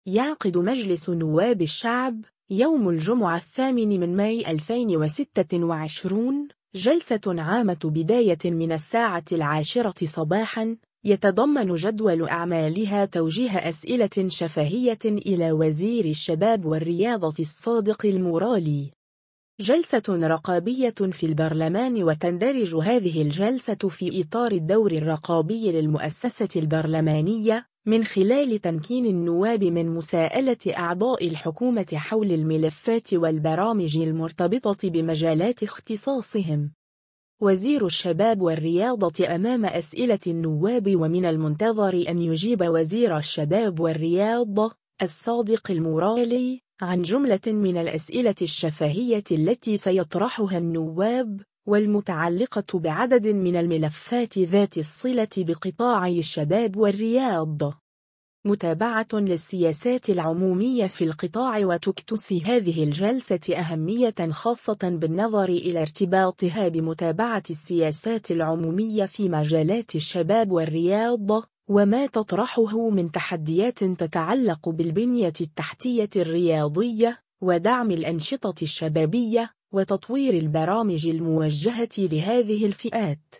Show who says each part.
Speaker 1: يعقد مجلس نواب الشعب يوم الجمعة 8 مايو 2026 جلسة عامة بداية من 10:10 صباحا، يتضمن جدول أعمالها توجيه أسئلة شفهية إلى وزير الشباب والرياضة الصادق المرالي. جلسة رقابية في البرلمان، وتندرج هذه الجلسة في إطار الدور الرقابي للمؤسسة البرلمانية من خلال تمكين النواب من مساءلة أعضاء الحكومة حول الملفات والبرامج المرتبطة بمجالات اختصاصهم. وزير الشباب والرياضة أمام أسئلة النواب، ومن المنتظر أن يجيب وزير الشباب والرياضة الصادق المرالي عن جملة من الأسئلة الشفهية التي سيطرحها النواب، والمتعلقة بعدد من الملفات ذات الصلة بقطاعي الشباب والرياضة. متابعة للسياسات العمومية في القطاع، وتكتسي هذه الجلسة أهمية خاصة بالنظر إلى ارتباطها بمتابعة السياسات العمومية في مجالات الشباب والرياضة، وما تطرحه من تحديات تتعلق بالبنية التحتية الرياضية، ودعم الأنشطة الشبابية، وتطوير البرامج الموجهة لهذه الفئات.